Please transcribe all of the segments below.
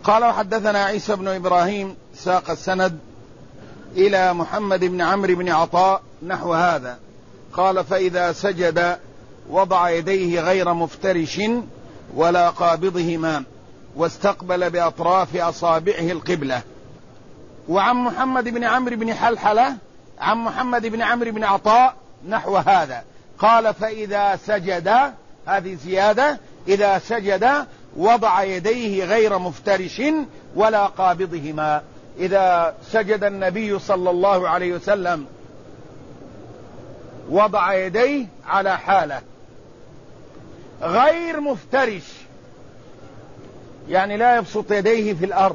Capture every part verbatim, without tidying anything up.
قال وحدثنا عيسى بن إبراهيم ساق السند إلى محمد بن عمرو بن عطاء نحو هذا قال فإذا سجد وضع يديه غير مفترش ولا قابضهما واستقبل بأطراف أصابعه القبلة. وعن محمد بن عمرو بن حلحلة عن محمد بن عمرو بن عطاء نحو هذا قال فإذا سجد، هذه زيادة، إذا سجد وضع يديه غير مفترش ولا قابضهما. إذا سجد النبي صلى الله عليه وسلم وضع يديه على حالة غير مفترش، يعني لا يبسط يديه في الأرض،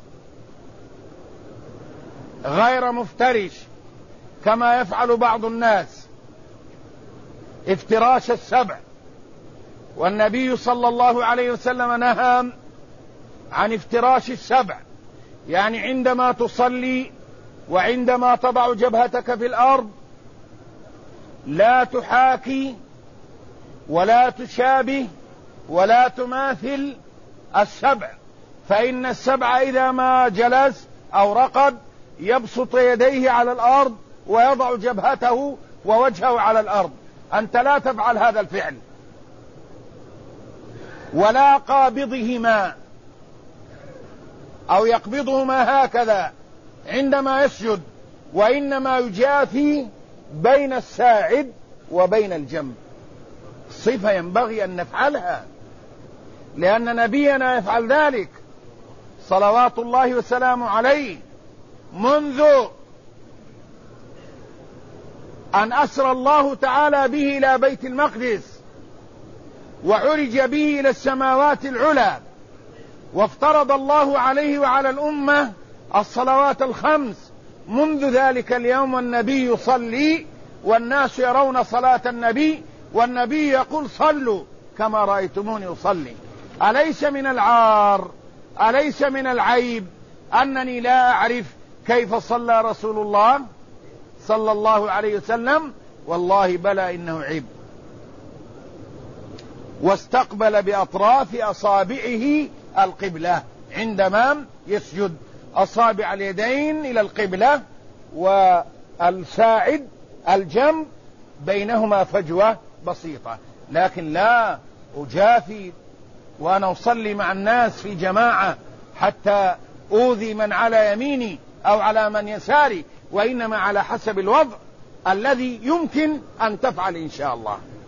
غير مفترش كما يفعل بعض الناس افتراش السبع، والنبي صلى الله عليه وسلم نهى عن افتراش السبع، يعني عندما تصلي وعندما تضع جبهتك في الأرض لا تحاكي ولا تشابه ولا تماثل السبع، فإن السبع إذا ما جلس أو رقد يبسط يديه على الأرض ويضع جبهته ووجهه على الأرض، أنت لا تفعل هذا الفعل. ولا قابضهما أو يقبضهما هكذا عندما يسجد، وإنما يجافي بين الساعد وبين الجنب. صفة ينبغي أن نفعلها لأن نبينا يفعل ذلك صلوات الله وسلامه عليه منذ أن أسرى الله تعالى به إلى بيت المقدس وعرج به إلى السماوات العلى، وافترض الله عليه وعلى الأمة الصلوات الخمس منذ ذلك اليوم، والنبي يصلي والناس يرون صلاة النبي، والنبي يقول صلوا كما رأيتموني أصلي. أليس من العار، أليس من العيب أنني لا أعرف كيف صلى رسول الله صلى الله عليه وسلم؟ والله بلى إنه عيب. واستقبل بأطراف أصابعه القبلة عندما يسجد، أصابع اليدين إلى القبلة والساعد الجنب بينهما فجوة بسيطة، لكن لا أجافي وأنا أصلي مع الناس في جماعة حتى أوذي من على يميني أو على من يساري، وإنما على حسب الوضع الذي يمكن أن تفعل إن شاء الله.